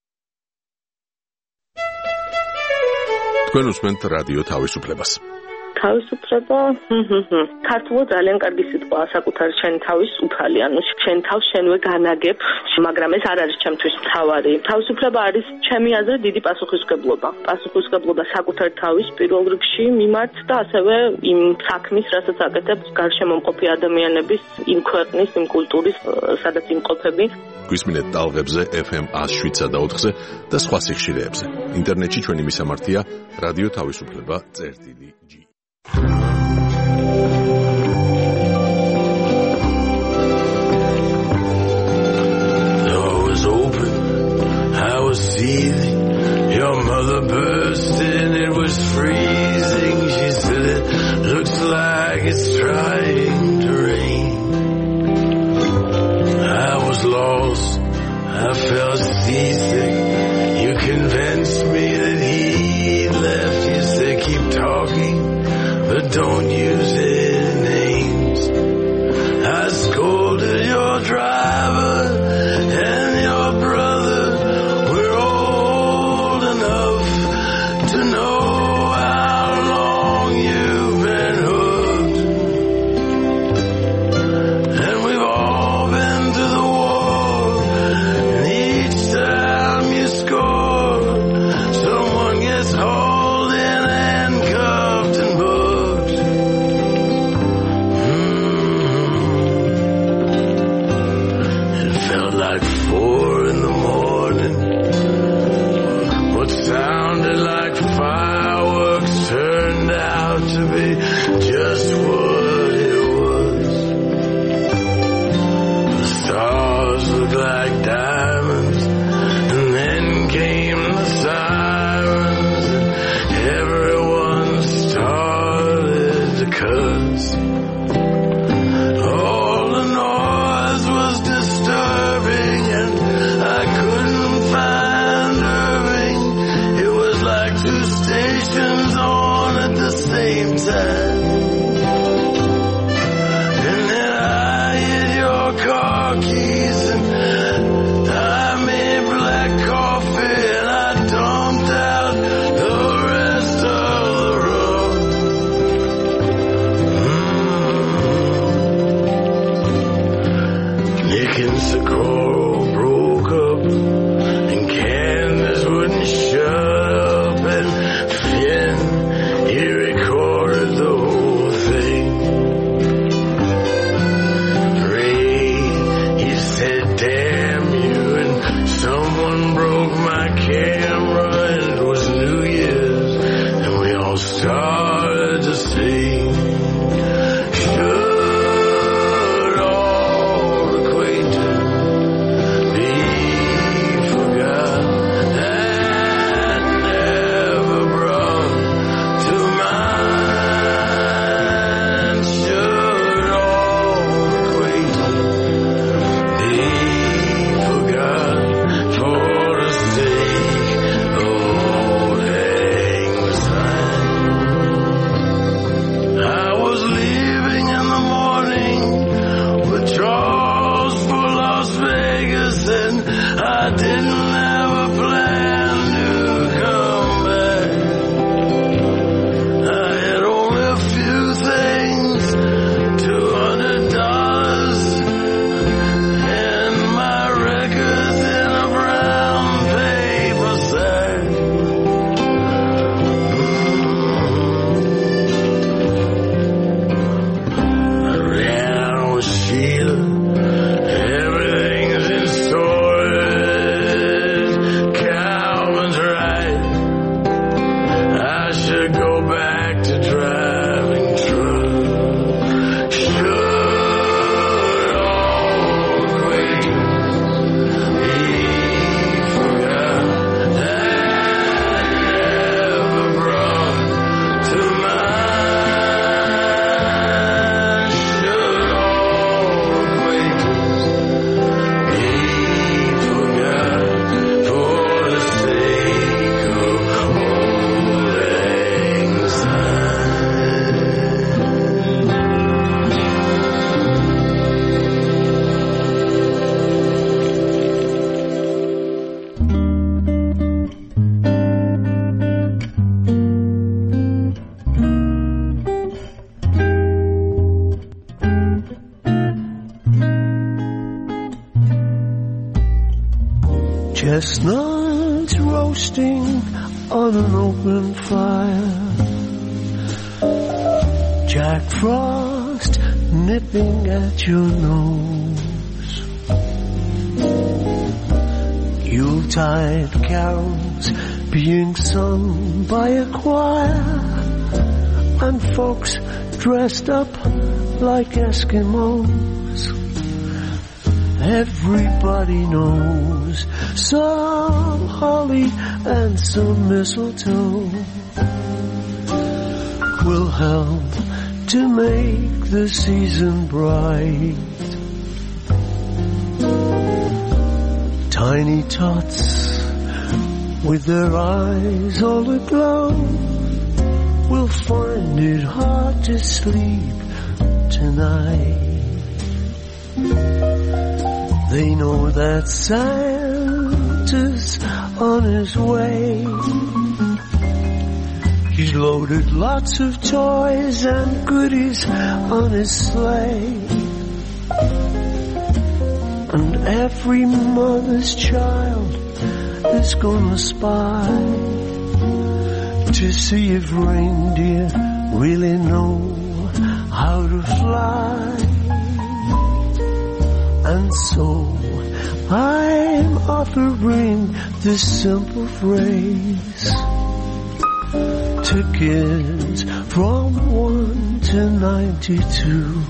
თქვენ უსმენთ რადიო თავისუფლებას. თავისუფლება ქართულად ძალიან კარგი სიტყვა საკუთარი შენი თავის უფალი ანუ შენ თავს შენვე განაგებ მაგრამ ეს არ არის ჩემთვის მთავარი თავისუფლება არის ჩემი აზრით დიდი პასუხისმგებლობა პასუხისმგებლობა საკუთარი თავის პირველ რიგში მიმართ და ასევე იმ საქმის რასაც აკეთებს გარშემო მყოფი ადამიანების იმ ქვეყნის იმ კულტურის სადაც იმყოფები გვისმინეთ ტალღებზე ეფ ემ one oh seven და ოთხზე და სხვა სიხშირეებზე ინტერნეტში ჩვენი მისამართია რადიო თავისუფლება წერტილი ჯი I was seething, your mother burst in, it was freezing. She said it looks like it's trying to rain. I was lost, I felt seasick. You convinced me that he left. You said keep talking, but don't use any names. I scolded your driver and your brother. Chestnuts roasting on an open fire, Jack Frost nipping at your nose, Yuletide carols being sung by a choir, and folks dressed up like Eskimos. Everybody knows some holly and some mistletoe will help to make the season bright. Tiny tots with their eyes all aglow will find it hard to sleep tonight. They know that Santa's on his way. He's loaded lots of toys and goodies on his sleigh. And every mother's child is gonna spy to see if reindeer really know how to fly. And so I'm offering this simple phrase to kids from one to ninety-two.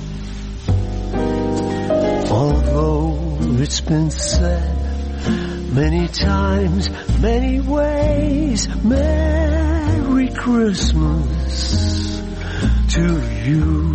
Although it's been said many times, many ways, Merry Christmas to you.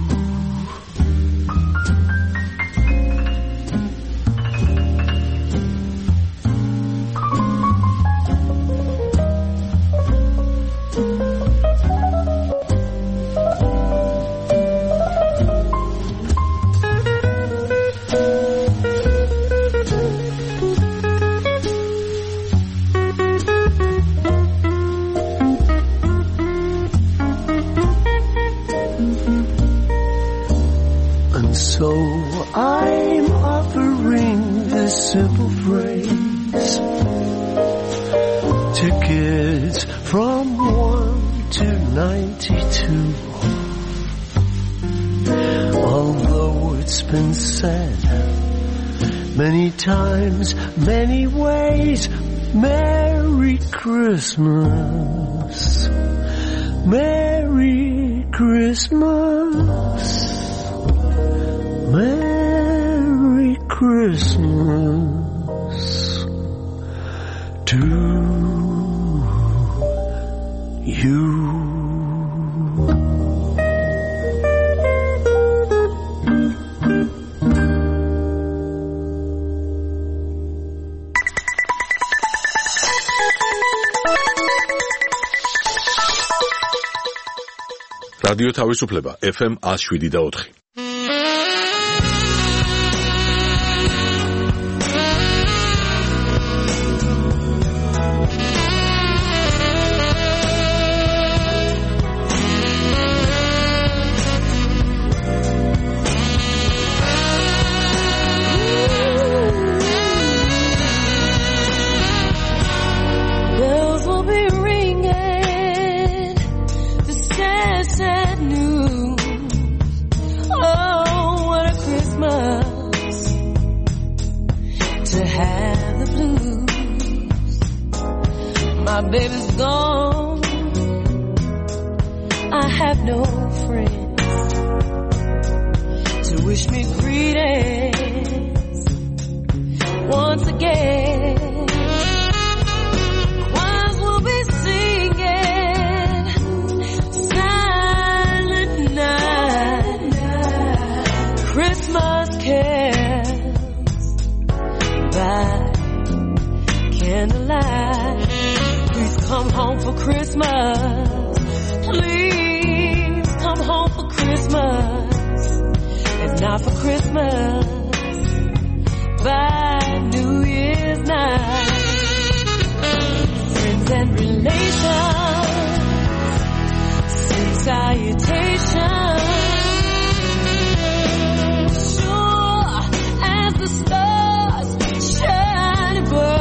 So I'm offering this simple phrase to kids from one to ninety-two. Although it's been said many times, many ways, Merry Christmas, Merry Christmas, Merry Christmas to you. რადიო თავისუფლება ეფ ემ one oh seven და four. My baby's gone, I have no friends to wish me greetings once again. Choirs will be singing Silent Night, Christmas carols by candlelight. Come home for Christmas, please come home for Christmas. If not for Christmas, by New Year's night. Friends and relations send salutations, sure as the stars shine bright.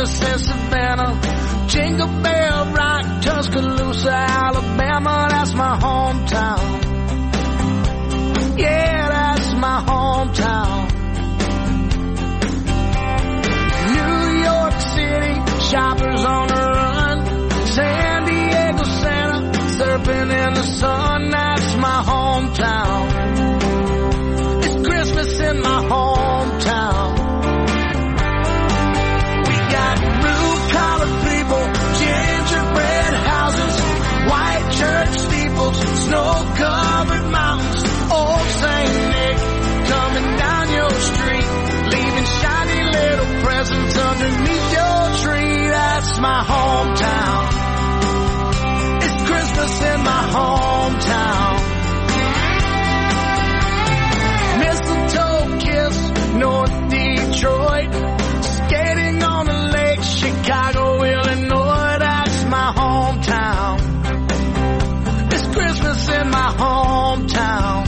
Memphis and Savannah, Jingle Bell Rock, Tuscaloosa, Alabama, that's my hometown. Yeah, that's my hometown. New York City, shoppers on the run. San Diego, Santa, surfing in the sun, that's my hometown. It's Christmas in my hometown. We got blue-collar people, gingerbread houses, white church steeples, snow-covered mountains, old Saint Nick coming down your street, leaving shiny little presents underneath your tree. That's my hometown. It's Christmas in my hometown. Mistletoe kiss, North Detroit, skating on the lake, Chicago, Illinois, that's my hometown. It's Christmas in my hometown.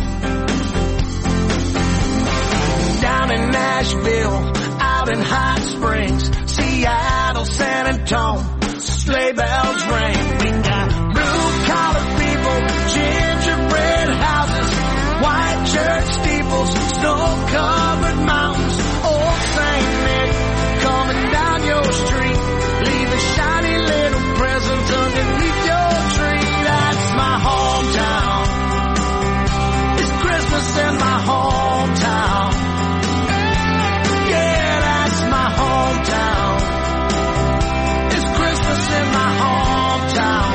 Down in Nashville, out in Hot Springs, Seattle, San Antonio, sleigh bells ring. We got blue-collar people, gingerbread houses, white church steeples, snow-covered mountains, old Saint Nick coming down your street, leaving shiny little presents underneath your tree. That's my hometown. It's Christmas in my hometown. Yeah, that's my hometown. It's Christmas in my hometown.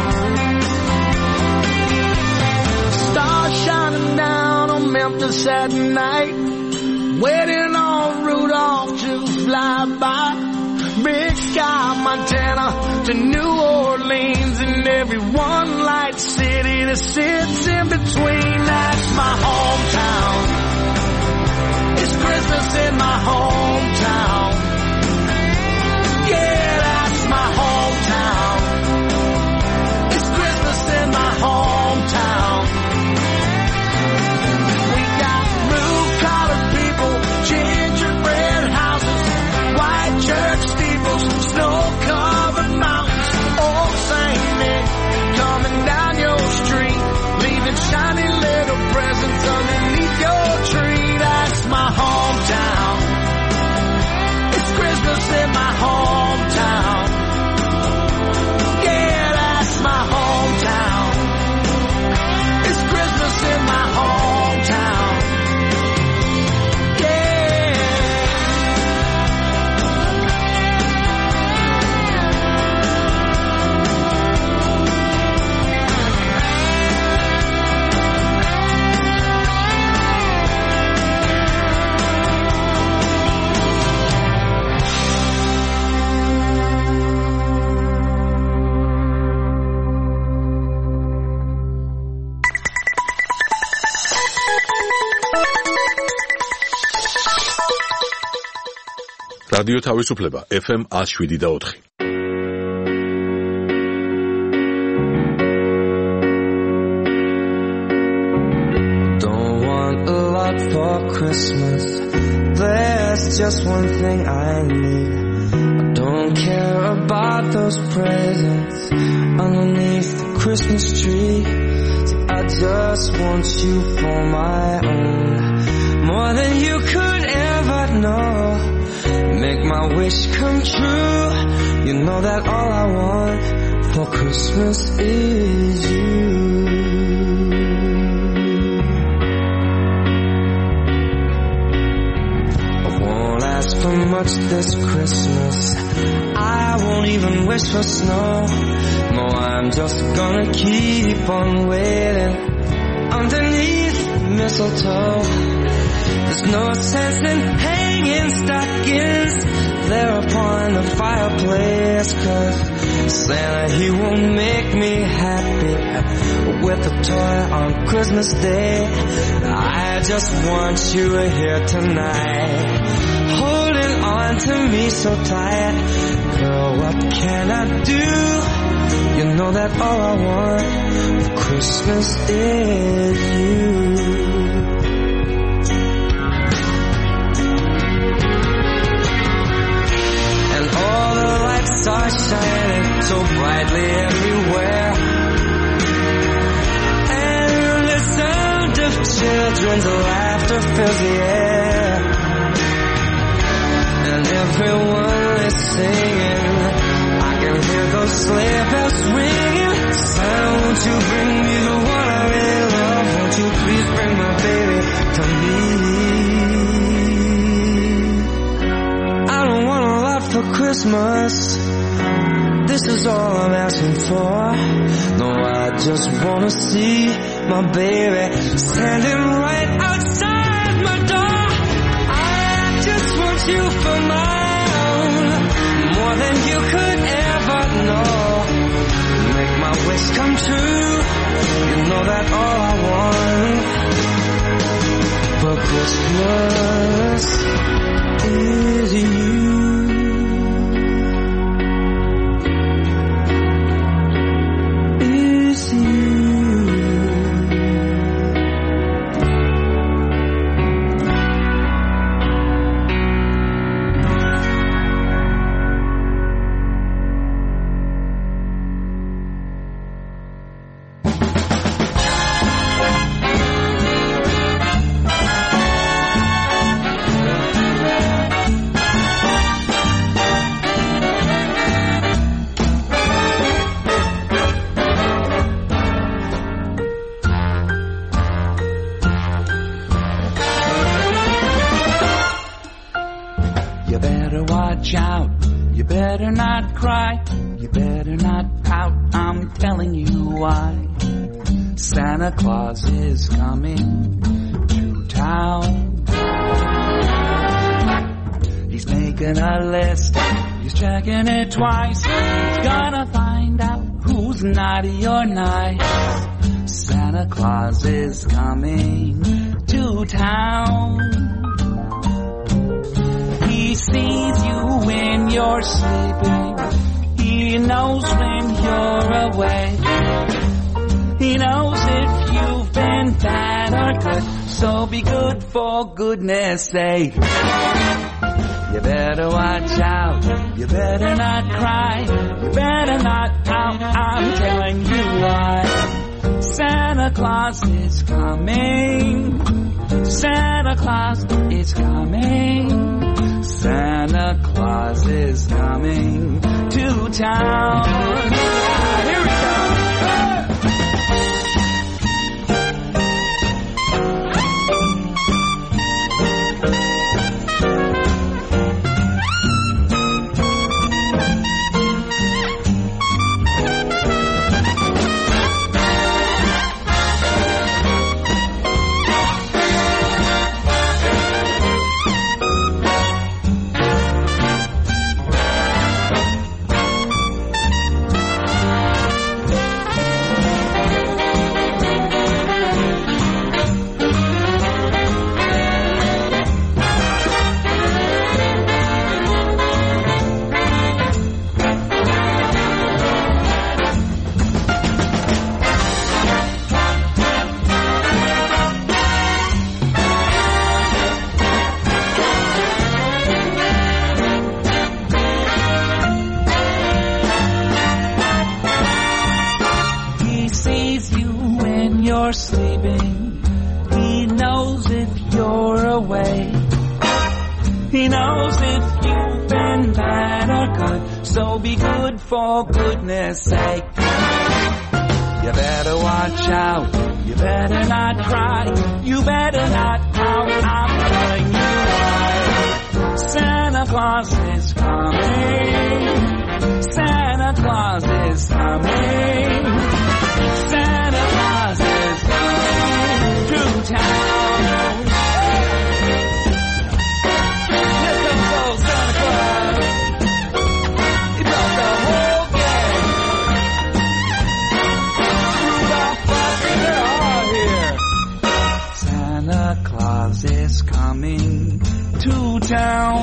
Stars shining down on Memphis at night, waiting on Rudolph to fly by. Big Sky, Montana to New Orleans, and every one light city that sits in between. That's my hometown. It's Christmas in my hometown. Yeah, that's my hometown. It's Christmas in my hometown. We got blue-collar people, gingerbread houses, white church steeples, snow-covered mountains, old Saint Nick coming down your street, leaving shiny little presents underneath your tree. That's my hometown. It's Christmas in my hometown. Yeah, that's my hometown. It's Christmas in my hometown. რადიო თავისუფლება ეფ ემ one oh seven და four. Don't want a lot for Christmas. There's just one thing I need. I don't care about those presents underneath the Christmas tree. I just want you for my own, more than you could ever know. Make my wish come true. You know that all I want for Christmas is you. I won't ask for much this Christmas. I won't even wish for snow. No, I'm just gonna keep on waiting underneath mistletoe. There's no sense in hanging stockings there upon the fireplace, 'cause Santa, he won't make me happy with a toy on Christmas Day. I just want you here tonight, holding on to me so tight. Girl, what can I do? You know that all I want for Christmas is you. And all the lights so brightly everywhere. And the sound of children's laughter fills the air. And everyone is singing. I can hear those sleigh bells ringing. Son, won't you bring me the one I really love? Won't you please bring my baby to me? I don't want a lot for Christmas. This is all I'm asking for. No, I just wanna see my baby standing right outside my door. I just want you for my own, more than you could ever know. Make my wish come true. You know that all I want for Christmas is you. Santa Claus is coming to town. He's making a list, he's checking it twice. He's gonna find out who's naughty or nice. Santa Claus is coming to town. He sees you when you're sleeping. He knows when you're awake. He knows if you've been bad or good, so be good for goodness sake. You better watch out, you better not cry, you better not pout, I'm telling you why. Santa Claus is coming, Santa Claus is coming, Santa Claus is coming to town. Here we go. You're sleeping. He knows if you're awake. He knows if you've been bad or good, so be good for goodness sake. You better watch out, you better not cry, you better not pout, I'm telling you why. Santa Claus is coming, Santa Claus is coming, Santa Claus is coming to town. Here comes old Santa Claus. He brought the whole gang. Rudolph, Buster, they're all here. Santa Claus is coming to town.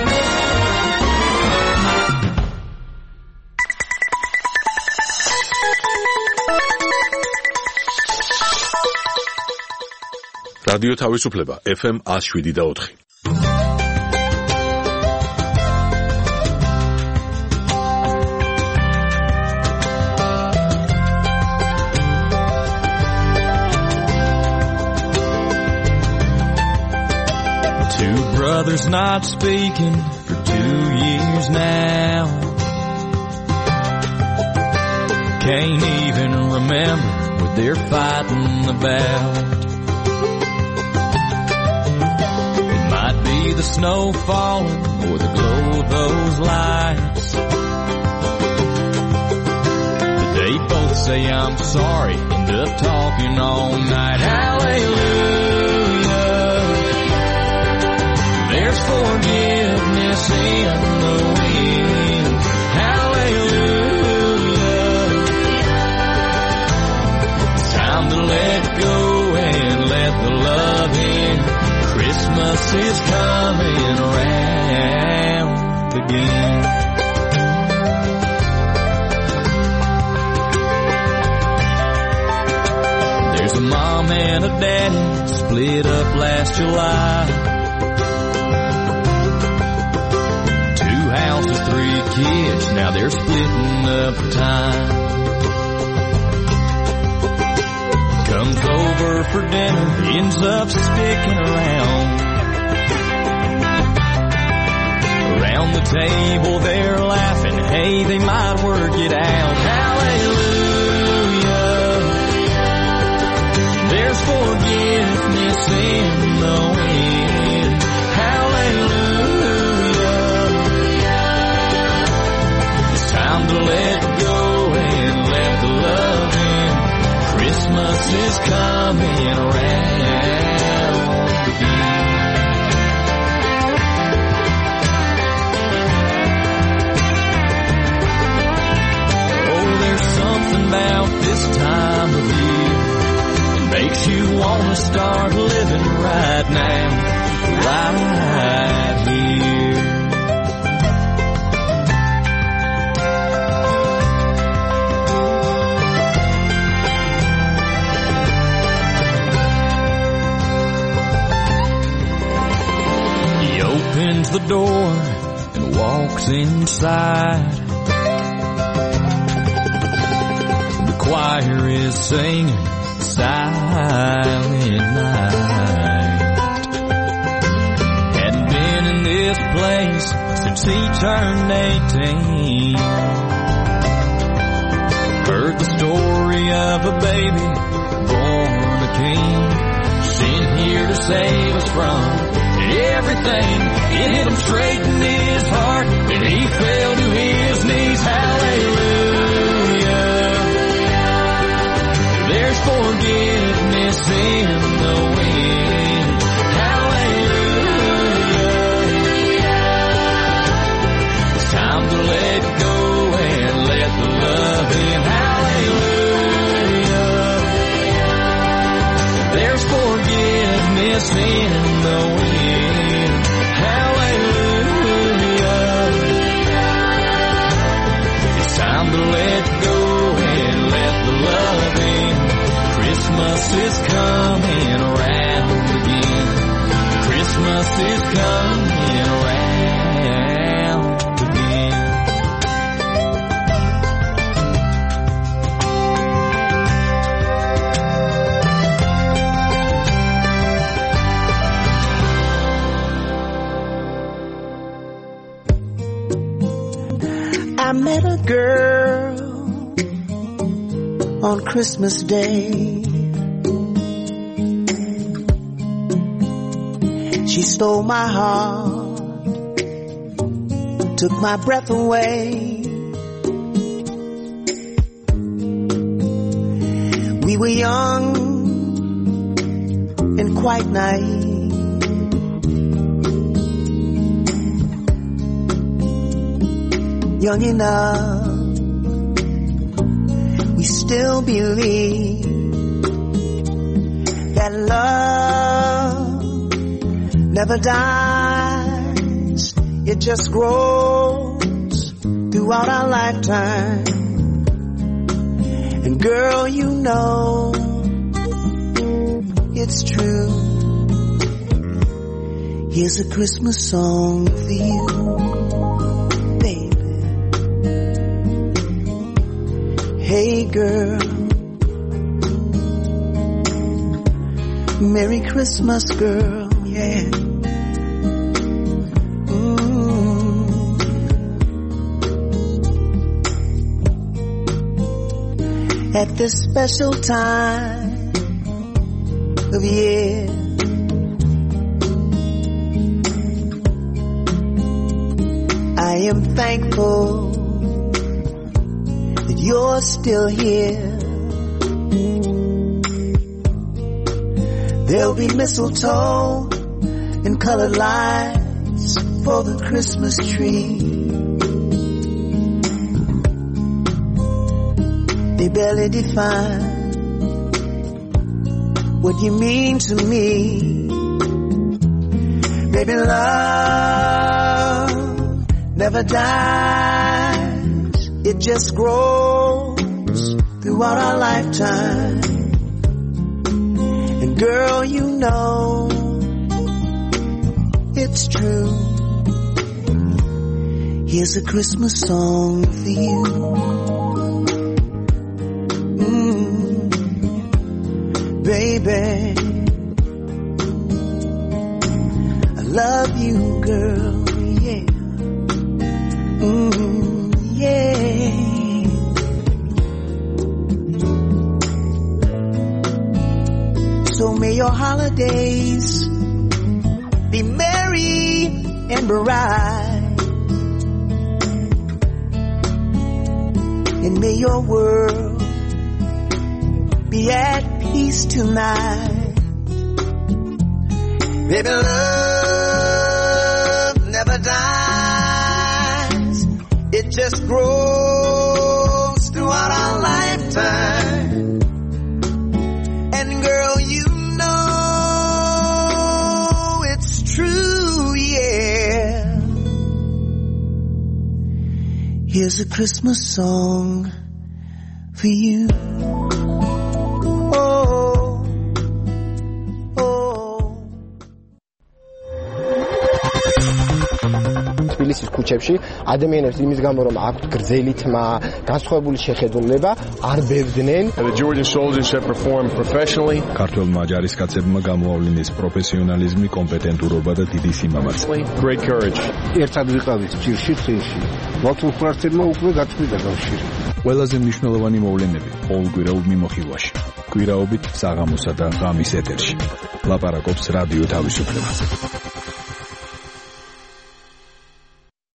რადიო თავისუფლება ეფ ემ one oh seven და four. not speaking for two years now. Can't even remember what they're fighting about. It might be the snow falling or the glow of those lights. But they both say I'm sorry, end up talking all night. Hallelujah, there's forgiveness in the wind. Hallelujah, it's time to let go and let the love in. Christmas is coming around again. There's a mom and a daddy split up last July. Two houses, three kids, now they're splitting up time. Comes over for dinner, ends up sticking around. Around the table they're laughing, hey, they might work it out. Hallelujah, there's forgiveness in the wind. Hallelujah, it's time to let go and let the love in. Christmas is coming around again. Oh, there's something about this time of year that makes you want to start living right now, right here. Opens the door and walks inside. The choir is singing Silent Night. Hadn't been in this place since he turned eighteen. Heard the story of a baby born a king, sent here to save us from everything. It hit him straight in his heart and he fell to his knees. Hallelujah, there's forgiveness in the wind. Hallelujah, it's time to let go and let the love in. Hallelujah, there's forgiveness in the wind. Hallelujah, it's time to let go and let the love in. Christmas is coming around again. Christmas is coming around again. I met a girl on Christmas Day. She stole my heart, took my breath away. We were young and quite naive. Young enough, we still believe that love never dies. It just grows throughout our lifetime. And girl, you know it's true. Here's a Christmas song for you. Hey girl, Merry Christmas girl, yeah. at this special time of year. I am thankful that you're still here. There'll be mistletoe and colored lights for the Christmas tree. They barely define what you mean to me. Baby, love never dies. It just grows throughout our lifetime. And girl, you know it's true. Here's a Christmas song for you. Mm, baby, I love you, girl, yeah. Mm, yeah. So may your holidays be merry and bright, and may your world be at peace tonight. Baby, love never dies. It just grows throughout our lifetime. And girl, you know it's true, yeah. Here's a Christmas song for you. თბილისის ქუჩებში ადამიანებს იმის გამო რომ აქვთ გრძელი თმა, განსხვავებული შეხედულება, არ ბევდნენ. The Georgian soldiers have performed professionally. ქართველმა ჯარისკაცებმა გამოავლინეს პროფესიონალიზმი, კომპეტენტურობა და დიდი სიმამაცე. Great courage. ერთად ვიყავით ჭირში წინში. მართლმსვართებმა უკვე გაწყვიტა კავშირი. ყველაზე მნიშვნელოვანი მოვლენები ყოველკვირეულ მიმოხილვაში. კვირაობით საღამოსა და ღამის ეთერში. ლაპარაკობს რადიო თავისუფლება.